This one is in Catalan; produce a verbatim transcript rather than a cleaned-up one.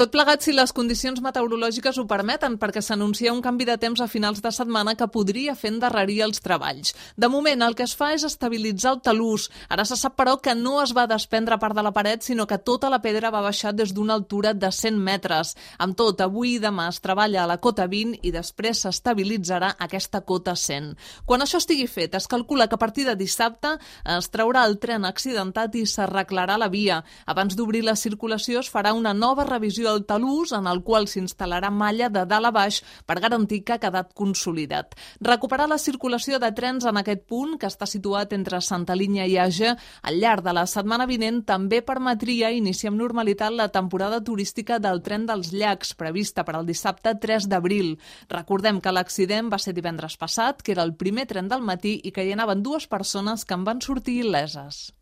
Tot plegat si les condicions meteorològiques ho permeten, perquè s'anuncia un canvi de temps a finals de setmana que podria fer endarrerir els treballs. De moment, el que es fa és estabilitzar el talús. Ara se sap, però, que no es va desprendre part de la paret, sinó que tota la pedra va baixar des d'una altura de cent metres. Amb tot, avui i demà es treballa a la cota vint i després s'estabilitzarà aquesta cota cent. Quan això estigui fet, es calcula que a partir de dissabte es traurà el tren accidentat i s'arreglarà la via. Abans d'obrir la circulació es farà una nova revisió del talús, en el qual s'instal·larà malla de dalt a baix per garantir que ha quedat consolidat. Recuperar la circulació de trens en aquest punt, que està situat entre Santa Linya i Àger, al llarg de la setmana vinent també permetria iniciar amb normalitat la temporada turística del tren dels llacs, prevista per al dissabte tres d'abril. Recordem que l'accident va ser divendres passat, que era el primer tren del matí i que hi anaven dues persones que en van sortir il·leses.